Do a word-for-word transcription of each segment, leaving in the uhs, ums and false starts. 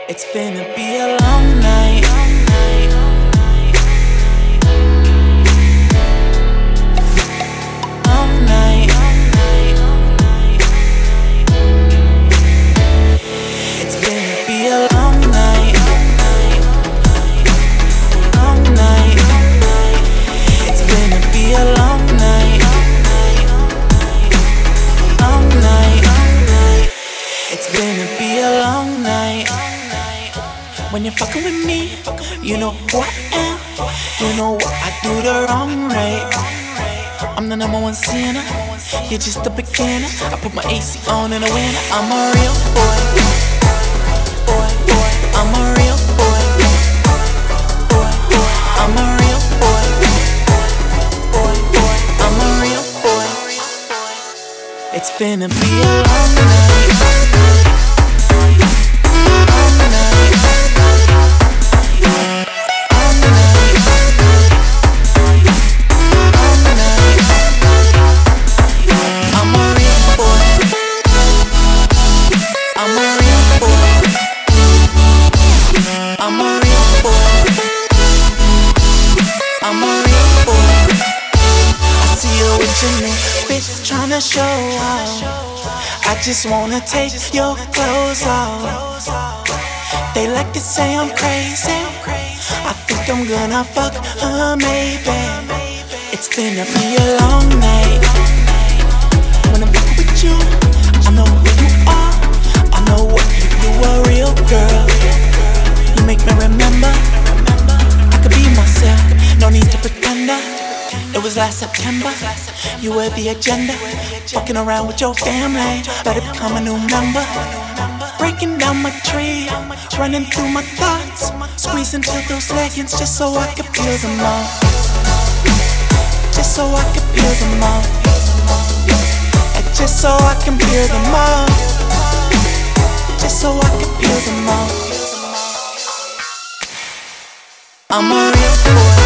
It's finna be a long night. Long night. It's finna be a long night. Long night. It's finna be a long night. Long night. It's finna be a long night. When you're fucking with me, you know who I am. You know what I do the wrong way. I'm the number one sinner, you're just a beginner. I put my A C on in the winter. I'm a real boy, boy, boy. I'm a real boy, boy, boy. I'm a real boy, boy, boy. I'm a real boy. It's finna be a long night. Bitch tryna show off. I just wanna take your clothes off. They like to say I'm crazy. I think I'm gonna fuck her, maybe. It's finna be a long night. When I'm fucking with you, I know who you are. I know what you do, a real girl. You make me remember I could be myself, no need to pretend. It was last September, you were the agenda. Walking around with your family, better become a new member. Breaking down my tree, running through my thoughts. Squeezing to those leggings just so I could peel them off. Just so I could peel them off. And just so I can peel them off. Just so I can peel them off. I'm a real boy.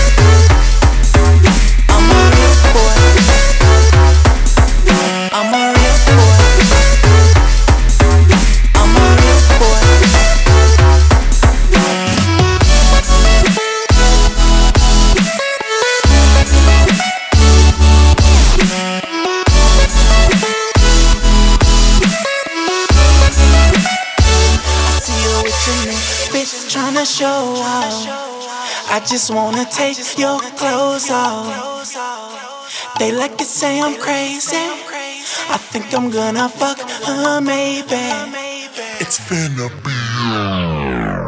Bitch tryna show off. I just wanna take your clothes off. They like to say I'm crazy. I think I'm gonna fuck her, maybe. It's finna be